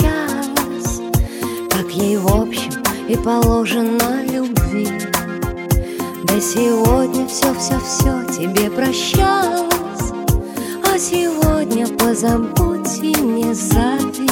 встречалась, как ей в общем и положено любви. Да сегодня все тебе прощалось, а сегодня позабудь и не зови.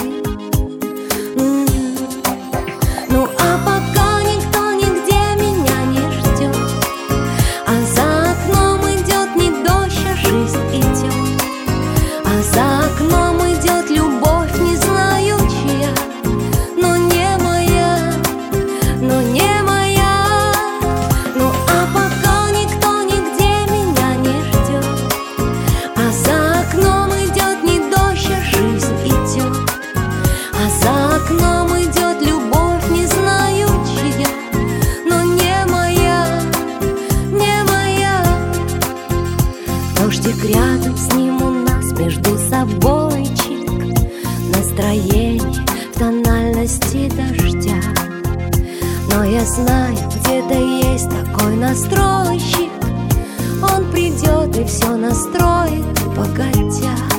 Ну а пока никто нигде меня не ждет, а за окном идет не дождь, а жизнь идет, а за окном идет любовь, не знаю чья, но не моя, но не моя. Ну а пока никто нигде меня не ждет, а за окном идет не дождь, а жизнь идет, а за окном идет любовь, не знаю чья, но не моя, не моя. Дождик рядом, с ним у нас между собойчик, настроение в тональности дождя. Но я знаю, где-то есть такой настройщик, он придет и все настроит погодя.